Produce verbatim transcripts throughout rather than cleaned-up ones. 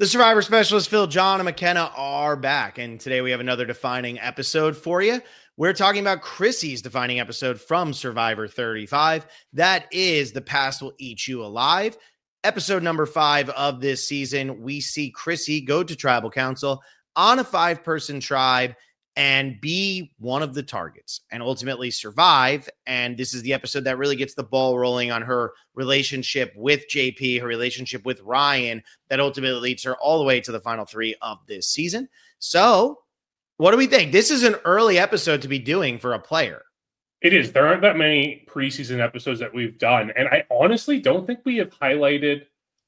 The Survivor Specialist, Phil, John, and McKenna are back, and today we have another defining episode for you. We're talking about Chrissy's defining episode from Survivor thirty-five. That is The Past Will Eat You Alive. Episode number five of this season, we see Chrissy go to Tribal Council on a five-person tribe and be one of the targets and ultimately survive. And this is the episode that really gets the ball rolling on her relationship with J P, her relationship with Ryan, that ultimately leads her all the way to the final three of this season. So what do we think? This is an early episode to be doing for a player. It is. There aren't that many preseason episodes that we've done. And I honestly don't think we have highlighted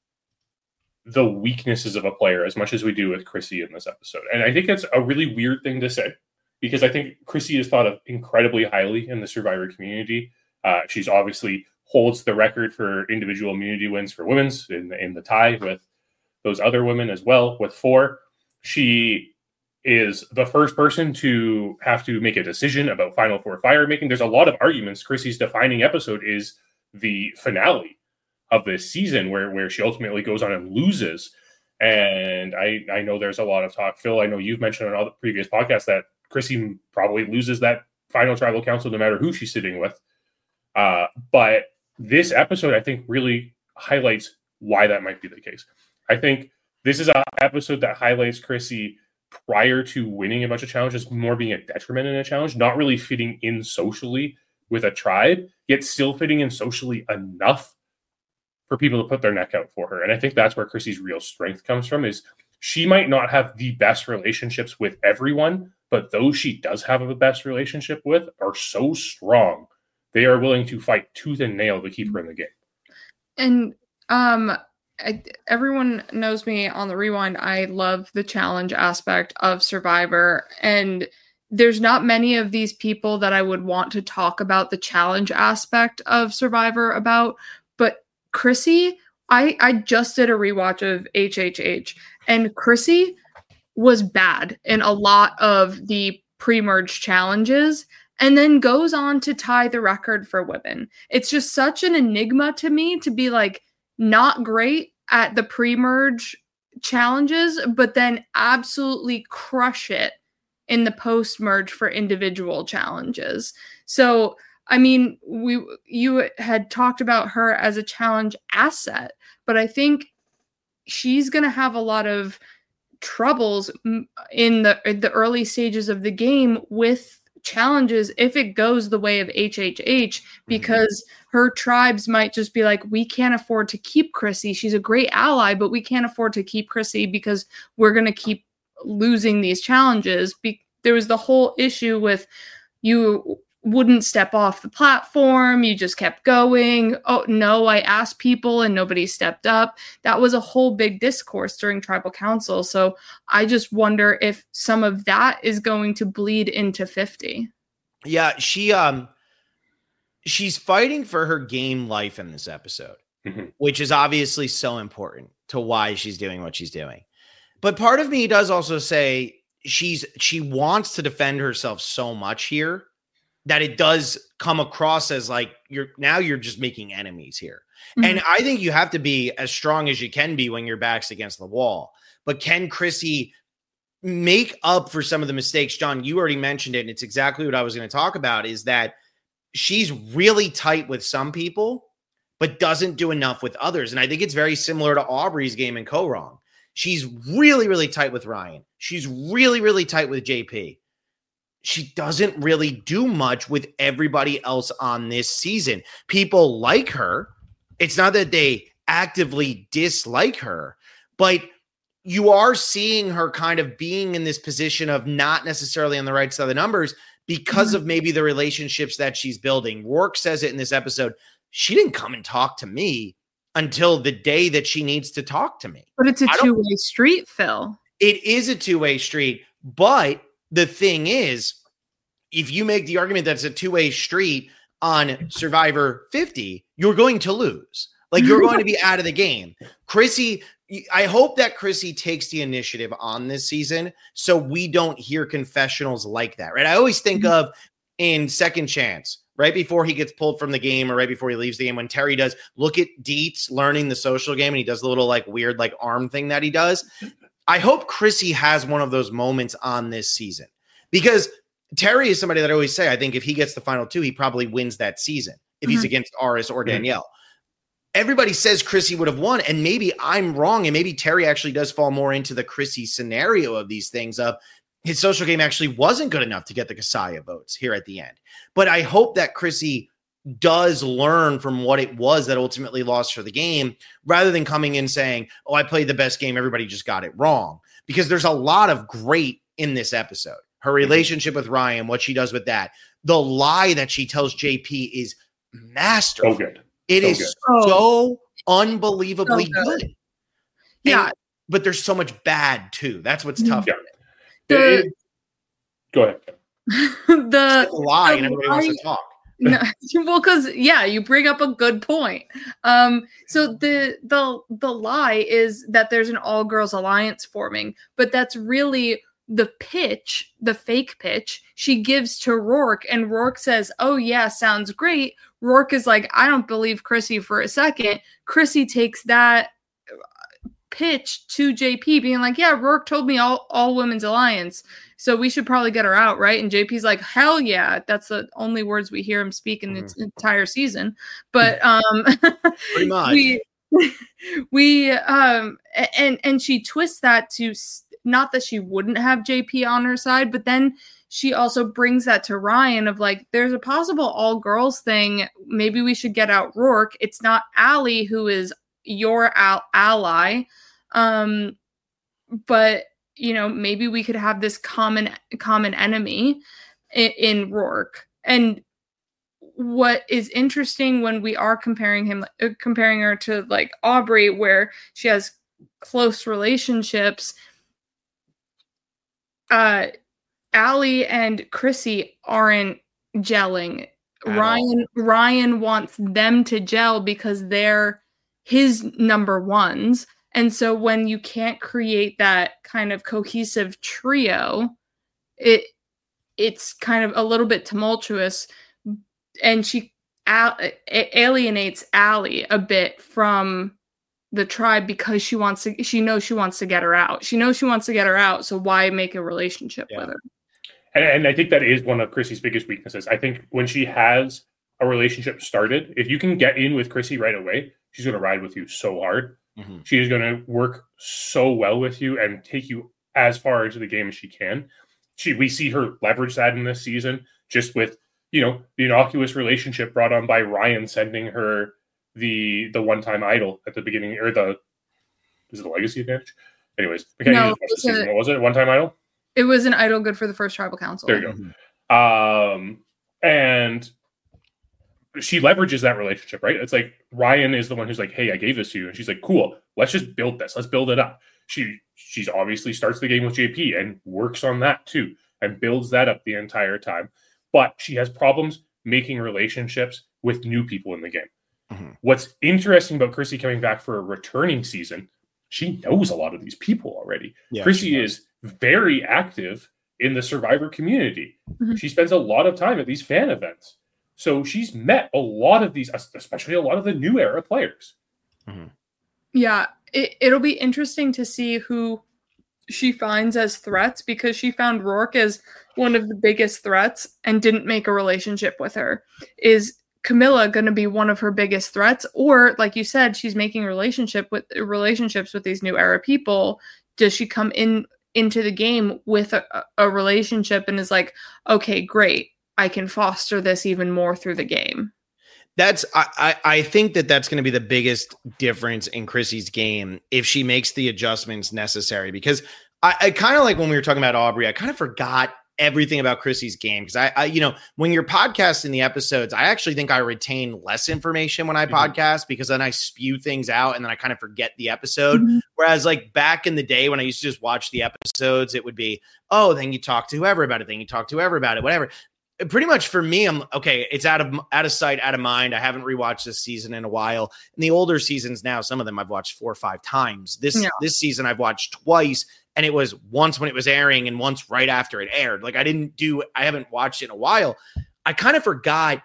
the weaknesses of a player as much as we do with Chrissy in this episode. And I think that's a really weird thing to say, because I think Chrissy is thought of incredibly highly in the Survivor community. Uh, she's obviously holds the record for individual immunity wins for women's in the, in the tie with those other women as well, with four. She is the first person to have to make a decision about Final Four fire making. There's a lot of arguments. Chrissy's defining episode is the finale of this season, where where she ultimately goes on and loses. And I I know there's a lot of talk, Phil, I know you've mentioned on all the previous podcasts that Chrissy probably loses that final Tribal Council no matter who she's sitting with. Uh, but this episode, I think, really highlights why that might be the case. I think this is an episode that highlights Chrissy prior to winning a bunch of challenges more being a detriment in a challenge, not really fitting in socially with a tribe, yet still fitting in socially enough for people to put their neck out for her. And I think that's where Chrissy's real strength comes from, is she might not have the best relationships with everyone, but those she does have the best relationship with are so strong. They are willing to fight tooth and nail to keep her in the game. And um, I, everyone knows me on the Rewind. I love the challenge aspect of Survivor. And there's not many of these people that I would want to talk about the challenge aspect of Survivor about, but Chrissy, I, I just did a rewatch of H H H, and Chrissy was bad in a lot of the pre-merge challenges and then goes on to tie the record for women. It's just such an enigma to me to be like not great at the pre-merge challenges, but then absolutely crush it in the post-merge for individual challenges. So I mean, we you had talked about her as a challenge asset, but I think she's going to have a lot of troubles in the in the early stages of the game with challenges if it goes the way of H H H, because her tribes might just be like, we can't afford to keep Chrissy. She's a great ally, but we can't afford to keep Chrissy because we're going to keep losing these challenges. Be- there was the whole issue with you wouldn't step off the platform. You just kept going. Oh, no, I asked people and nobody stepped up. That was a whole big discourse during Tribal Council. So I just wonder if some of that is going to bleed into fifty. Yeah, she um, she's fighting for her game life in this episode, mm-hmm. which is obviously so important to why she's doing what she's doing. But part of me does also say she's she wants to defend herself so much here that it does come across as like you're now you're just making enemies here. Mm-hmm. And I think you have to be as strong as you can be when your back's against the wall. But can Chrissy make up for some of the mistakes? John, you already mentioned it, and it's exactly what I was going to talk about, is that she's really tight with some people, but doesn't do enough with others. And I think it's very similar to Aubrey's game in Ko-Rong. She's really, really tight with Ryan. She's really, really tight with J P. She doesn't really do much with everybody else on this season. People like her. It's not that they actively dislike her, but you are seeing her kind of being in this position of not necessarily on the right side of the numbers because mm-hmm. of maybe the relationships that she's building. Rourke says it in this episode. She didn't come and talk to me until the day that she needs to talk to me. But it's a two-way street, Phil. It is a two-way street, but the thing is, if you make the argument that's a two-way street on Survivor fifty, you're going to lose. Like, you're going to be out of the game. Chrissy, I hope that Chrissy takes the initiative on this season so we don't hear confessionals like that, right? I always think of in Second Chance right before he gets pulled from the game or right before he leaves the game, when Terry does look at Dietz learning the social game and he does the little like weird like arm thing that he does. I hope Chrissy has one of those moments on this season, because Terry is somebody that I always say, I think if he gets the final two, he probably wins that season if mm-hmm. he's against Aris or Danielle. Mm-hmm. Everybody says Chrissy would have won, and maybe I'm wrong, and maybe Terry actually does fall more into the Chrissy scenario of these things of his social game actually wasn't good enough to get the Kasaya votes here at the end. But I hope that Chrissy does learn from what it was that ultimately lost her the game, rather than coming in saying, oh, I played the best game, everybody just got it wrong. Because there's a lot of great in this episode. Her relationship with Ryan, what she does with that. The lie that she tells J P is masterful. So good. It so is good. so unbelievably so good. good. Yeah. And, but there's so much bad too. That's what's tough. Yeah. The, it, it, go ahead. The, the lie the and everybody lie, wants to talk. No, well, because yeah, you bring up a good point. Um, so the the the lie is that there's an all girls alliance forming, but that's really the pitch, the fake pitch she gives to Rourke, and Rourke says, "Oh yeah, sounds great." Rourke is like, "I don't believe Chrissy for a second." Chrissy takes that pitch to J P, being like, "Yeah, Rourke told me all all women's alliance, so we should probably get her out, right?" And J P's like, "Hell yeah!" That's the only words we hear him speak in mm-hmm. the entire season. But um, pretty much. we we um and and she twists that to not that she wouldn't have J P on her side, but then she also brings that to Ryan of like, there's a possible all girls thing. Maybe we should get out Rourke. It's not Allie who is your al- ally. Um, but you know, maybe we could have this common common enemy in, in Rourke. And what is interesting when we are comparing him, uh, comparing her to like Aubrey, where she has close relationships, uh, Allie and Chrissy aren't gelling. At Ryan all. Ryan wants them to gel because they're his number ones. And so when you can't create that kind of cohesive trio, it it's kind of a little bit tumultuous. And she al- alienates Allie a bit from the tribe because she wants to, she knows she wants to get her out. She knows she wants to get her out. So why make a relationship yeah. with her? And, and I think that is one of Chrissy's biggest weaknesses. I think when she has a relationship started, if you can get in with Chrissy right away, she's going to ride with you so hard. Mm-hmm. She is going to work so well with you and take you as far into the game as she can. She, we see her leverage that in this season, just with, you know, the innocuous relationship brought on by Ryan sending her the the one-time idol at the beginning, or the, is it the legacy advantage? Anyways, I can't no, use the season. A, what was it? One-time idol? It was an idol good for the first tribal council. There you go. Mm-hmm. Um, and she leverages that relationship, right? It's like Ryan is the one who's like, "Hey, I gave this to you," and she's like, "Cool, let's just build this. Let's build it up." She she's obviously starts the game with J P and works on that too, and builds that up the entire time. But she has problems making relationships with new people in the game. Mm-hmm. What's interesting about Chrissy coming back for a returning season, she knows a lot of these people already. Yeah, Chrissy is very active in the Survivor community. Mm-hmm. She spends a lot of time at these fan events. So she's met a lot of these, especially a lot of the new era players. Mm-hmm. Yeah, it, it'll be interesting to see who she finds as threats, because she found Rourke as one of the biggest threats and didn't make a relationship with her. Is Camilla going to be one of her biggest threats? Or, like you said, she's making relationship with relationships with these new era people. Does she come in into the game with a, a relationship and is like, okay, great, I can foster this even more through the game? That's I, I, I think that that's going to be the biggest difference in Chrissy's game if she makes the adjustments necessary. Because I, I kind of like when we were talking about Aubrey, I kind of forgot everything about Chrissy's game, because I, I, you know, when you're podcasting the episodes, I actually think I retain less information when I mm-hmm. podcast, because then I spew things out and then I kind of forget the episode. Mm-hmm. Whereas like back in the day when I used to just watch the episodes, it would be, oh, then you talk to whoever about it, then you talk to whoever about it, whatever. Pretty much for me, I'm okay. It's out of out of sight, out of mind. I haven't rewatched this season in a while. In the older seasons now, some of them I've watched four or five times. This yeah. this season I've watched twice, and it was once when it was airing and once right after it aired. Like I didn't do, I haven't watched it in a while. I kind of forgot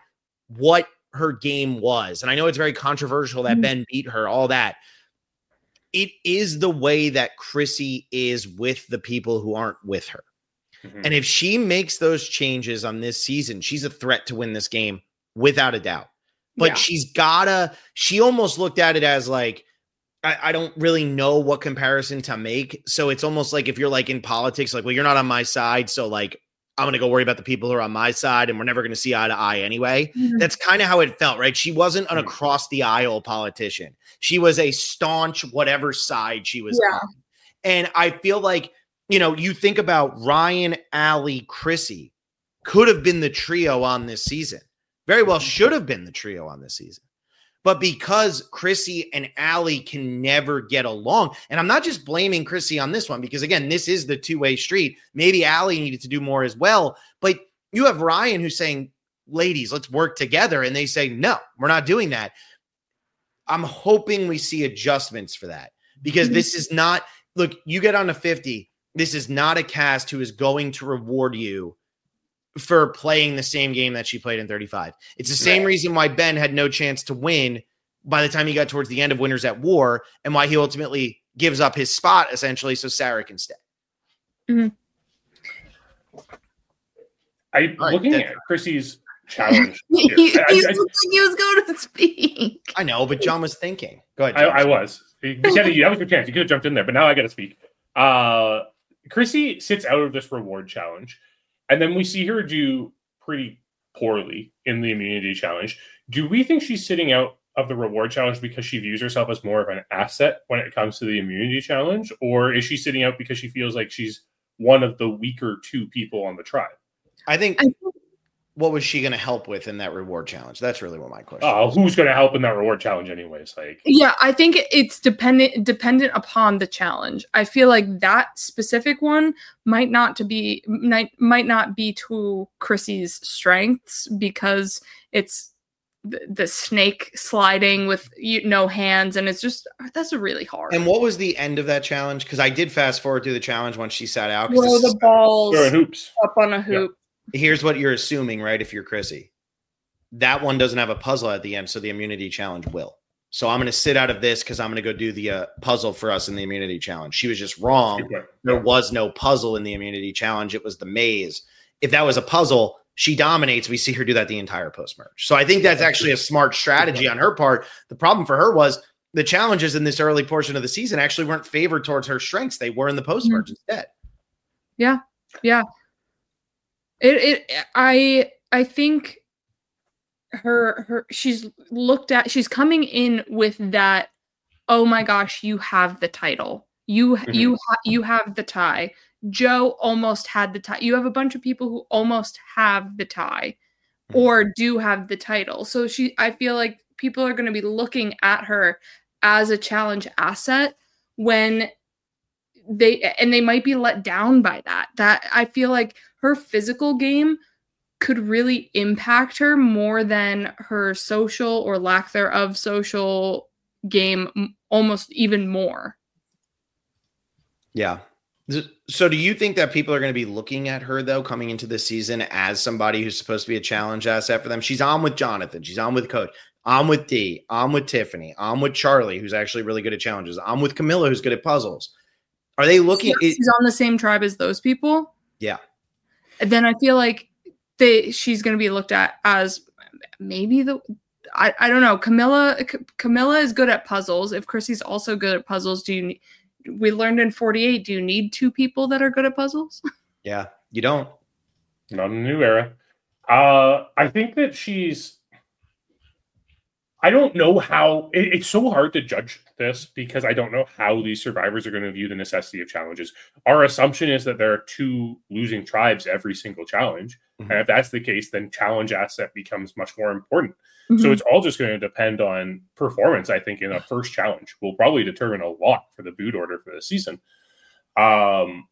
what her game was, and I know it's very controversial that mm-hmm. Ben beat her, all that. It is the way that Chrissy is with the people who aren't with her. Mm-hmm. And if she makes those changes on this season, she's a threat to win this game without a doubt. But yeah. she's gotta, she almost looked at it as like, I, I don't really know what comparison to make. So it's almost like if you're like in politics, like, well, you're not on my side. So like, I'm going to go worry about the people who are on my side and we're never going to see eye to eye anyway. Mm-hmm. That's kind of how it felt, right? She wasn't an across the aisle politician. She was a staunch, whatever side she was yeah. on. And I feel like, you know, you think about Ryan, Allie, Chrissy could have been the trio on this season. Very well should have been the trio on this season. But because Chrissy and Allie can never get along, and I'm not just blaming Chrissy on this one, because again, this is the two-way street. Maybe Allie needed to do more as well. But you have Ryan who's saying, ladies, let's work together. And they say, no, we're not doing that. I'm hoping we see adjustments for that, because mm-hmm. this is not, look, you get on to fifty. This is not a cast who is going to reward you for playing the same game that she played in thirty-five. It's the same right. reason why Ben had no chance to win by the time he got towards the end of Winners at War, and why he ultimately gives up his spot essentially so Sarah can stay. Mm-hmm. I right, looking at Chrissy's challenge. he, he, I, I, he was going to speak. I know, but John was thinking. Go ahead. I, I was. You, you, that was your chance. You could have jumped in there, but now I got to speak. Uh, Chrissy sits out of this reward challenge. And then we see her do pretty poorly in the immunity challenge. Do we think she's sitting out of the reward challenge because she views herself as more of an asset when it comes to the immunity challenge? Or is she sitting out because she feels like she's one of the weaker two people on the tribe? I think, what was she going to help with in that reward challenge? That's really what my question Oh, is. Who's going to help in that reward challenge anyways? Like, yeah, I think it's dependent dependent upon the challenge. I feel like that specific one might not to be might, might not be to Chrissy's strengths, because it's the, the snake sliding with you, no hands, and it's just that's really hard. And what was the end of that challenge? Because I did fast forward through the challenge once she sat out. Throw the balls hoops. up on a hoop. Yeah. Here's what you're assuming, right? If you're Chrissy, that one doesn't have a puzzle at the end, so the immunity challenge will. So I'm going to sit out of this because I'm going to go do the uh, puzzle for us in the immunity challenge. She was just wrong. Okay. There was no puzzle in the immunity challenge. It was the maze. If that was a puzzle, she dominates. We see her do that the entire post-merge. So I think that's actually a smart strategy on her part. The problem for her was the challenges in this early portion of the season actually weren't favored towards her strengths. They were in the post-merge mm-hmm. instead. Yeah. Yeah. It, it, I, I think her, her, she's looked at, she's coming in with that, oh my gosh, you have the title. You, mm-hmm. you, ha- you have the tie. Joe almost had the tie. You have a bunch of people who almost have the tie or do have the title. So she, I feel like people are going to be looking at her as a challenge asset when they, and they might be let down by that. That I feel like her physical game could really impact her more than her social or lack thereof social game, almost even more. Yeah. So do you think that people are going to be looking at her, though, coming into this season as somebody who's supposed to be a challenge asset for them? She's on with Jonathan. She's on with Coach. I'm with Dee. I'm with Tiffany. I'm with Charlie, who's actually really good at challenges. I'm with Camilla, who's good at puzzles. Are they looking? She's it, on the same tribe as those people. Yeah. Then I feel like they she's going to be looked at as maybe the I, I don't know. Camilla Camilla is good at puzzles. If Chrissy's also good at puzzles, do you? We learned in forty-eight. Do you need two people that are good at puzzles? Yeah, you don't. Not in the new era. Uh, I think that she's. I don't know how it, it's so hard to judge this because I don't know how these survivors are going to view the necessity of challenges. Our assumption is that there are two losing tribes every single challenge. Mm-hmm. And if that's the case, then challenge asset becomes much more important. Mm-hmm. So it's all just going to depend on performance, I think, in a first challenge. Will probably determine a lot for the boot order for the season. Um,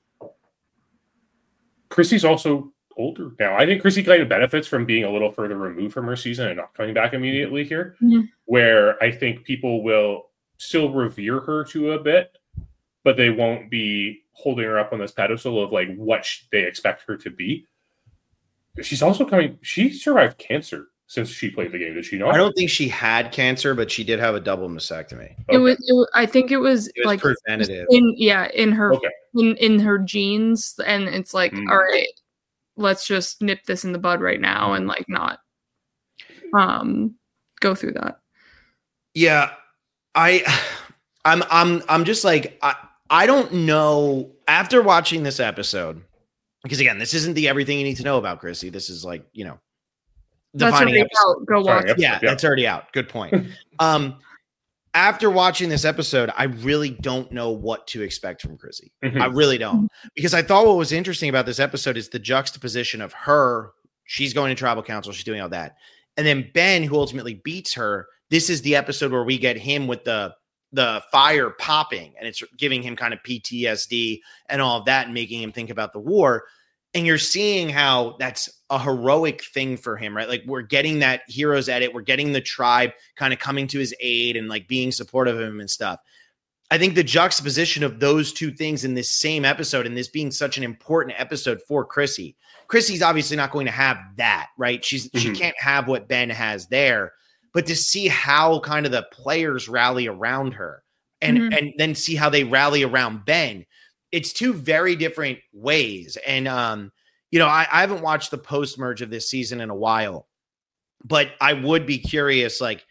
Chrissy's also older now. I think Chrissy kind of benefits from being a little further removed from her season and not coming back immediately here, mm-hmm. where I think people will still revere her to a bit, but they won't be holding her up on this pedestal of like what sh- they expect her to be. She's also coming, she survived cancer since she played the game. Did she not? I don't think she had cancer, but she did have a double mastectomy. Okay. It, was, it was. I think it was, it was like preventative. In, yeah, in her okay. in, in her genes, and it's like, mm. all right, let's just nip this in the bud right now and like not um go through that. Yeah, I, I'm, I'm, I'm just like I, I don't know. After watching this episode, because again, this isn't the everything you need to know about Chrissy. This is like, you know. That's already out. Go watch. Sorry, yeah, yeah, that's already out. Good point. um, after watching this episode, I really don't know what to expect from Chrissy. Mm-hmm. I really don't. Because I thought what was interesting about this episode is the juxtaposition of her. She's going to tribal council. She's doing all that. And then Ben, who ultimately beats her. This is the episode where we get him with the, the fire popping. And it's giving him kind of P T S D and all of that and making him think about the war. And you're seeing how that's a heroic thing for him, right? Like we're getting that hero's edit. We're getting the tribe kind of coming to his aid and like being supportive of him and stuff. I think the juxtaposition of those two things in this same episode and this being such an important episode for Chrissy. Chrissy's obviously not going to have that, right? She's mm-hmm. she can't have what Ben has there, but to see how kind of the players rally around her and, mm-hmm. and then see how they rally around Ben. It's two very different ways. And, um, you know, I, I haven't watched the post merge of this season in a while, but I would be curious, like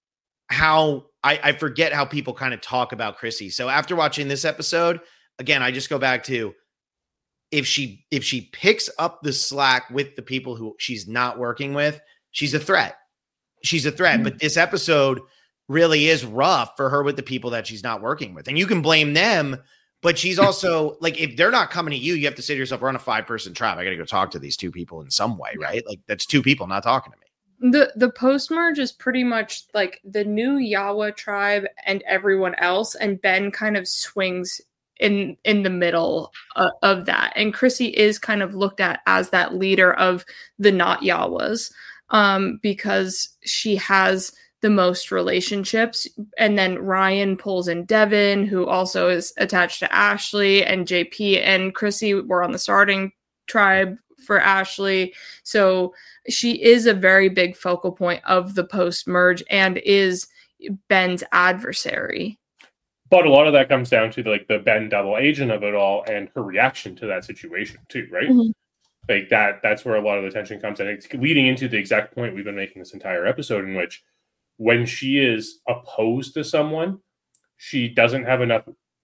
how I, I forget how people kind of talk about Chrissy. So after watching this episode, again, I just go back to if she, if she picks up the slack with the people who she's not working with, she's a threat. She's a threat. Mm-hmm. But this episode really is rough for her with the people that she's not working with. And you can blame them. But she's also like, if they're not coming to you, you have to say to yourself, we're on a five person tribe. I got to go talk to these two people in some way, right? Like that's two people not talking to me. The the post merge is pretty much like the new Yawa tribe and everyone else. And Ben kind of swings in, in the middle uh, of that. And Chrissy is kind of looked at as that leader of the not Yawas um, because she has the most relationships. And then Ryan pulls in Devin, who also is attached to Ashley, and J P and Chrissy were on the starting tribe for Ashley. So she is a very big focal point of the post merge and is Ben's adversary. But a lot of that comes down to the, like the Ben double agent of it all and her reaction to that situation too, right? Mm-hmm. Like that, that's where a lot of the tension comes in. It's leading into the exact point we've been making this entire episode, in which when she is opposed to someone, she doesn't have enough,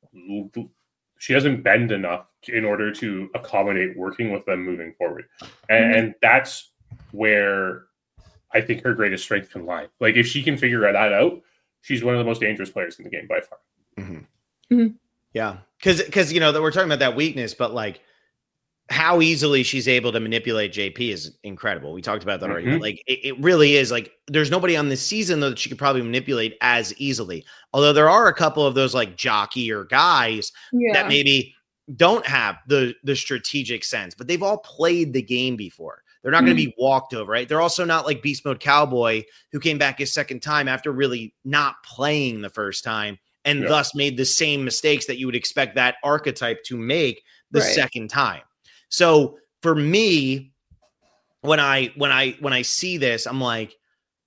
she doesn't bend enough in order to accommodate working with them moving forward. And, mm-hmm. and that's where I think her greatest strength can lie. Like if she can figure that out, she's one of the most dangerous players in the game by far. Mm-hmm. Mm-hmm. Yeah. Cause, cause you know that we're talking about that weakness, but like, how easily she's able to manipulate J P is incredible. We talked about that already. Mm-hmm. Like it, it really is like, there's nobody on this season though that she could probably manipulate as easily. Although there are a couple of those like jockey or guys yeah. that maybe don't have the, the strategic sense, but they've all played the game before. They're not mm-hmm. going to be walked over, right? They're also not like Beast Mode Cowboy, who came back his second time after really not playing the first time and yeah. thus made the same mistakes that you would expect that archetype to make the right. second time. So for me, when I when I when I see this, I'm like,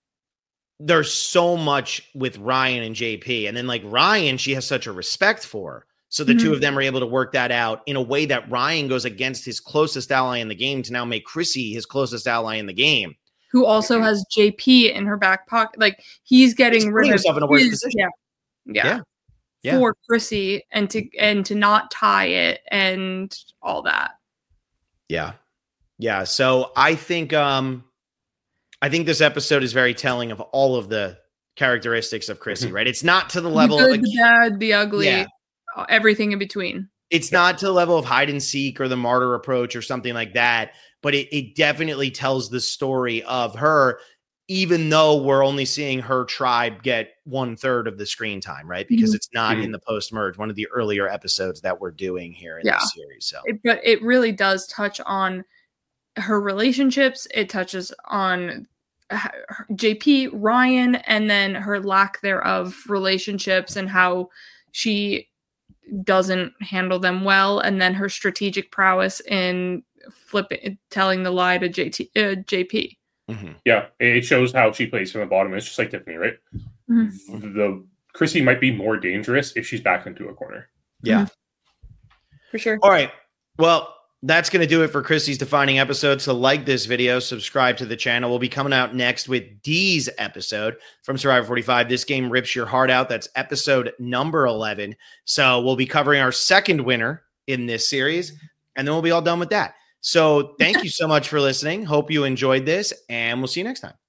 there's so much with Ryan and J P. And then like Ryan, she has such a respect for. So the mm-hmm. two of them are able to work that out in a way that Ryan goes against his closest ally in the game to now make Chrissy his closest ally in the game. Who also has J P in her back pocket. Like he's getting he's rid of himself in a worse his, position. Yeah. Yeah. yeah. yeah. For Chrissy and to and to not tie it and all that. Yeah. Yeah. So I think, um, I think this episode is very telling of all of the characteristics of Chrissy, right? It's not to the level the good, of like, the bad, the ugly, yeah. everything in between. It's not to the level of hide and seek or the martyr approach or something like that, but it, it definitely tells the story of her, even though we're only seeing her tribe get one third of the screen time, right? Because mm-hmm. it's not mm-hmm. in the post merge, one of the earlier episodes that we're doing here in yeah. the series. So, it, but it really does touch on her relationships. It touches on J P, Ryan, and then her lack thereof relationships and how she doesn't handle them well. And then her strategic prowess in flipping, telling the lie to J T, uh, J P. Mm-hmm. Yeah, it shows how she plays from the bottom. It's just like Tiffany, right? Mm-hmm. The Chrissy might be more dangerous if she's backed into a corner. Yeah. Mm-hmm. For sure. All right. Well, that's going to do it for Chrissy's defining episode. So like this video, subscribe to the channel. We'll be coming out next with Dee's episode from Survivor forty-five. This game rips your heart out. That's episode number eleven. So we'll be covering our second winner in this series, and then we'll be all done with that. So thank you so much for listening. Hope you enjoyed this, and we'll see you next time.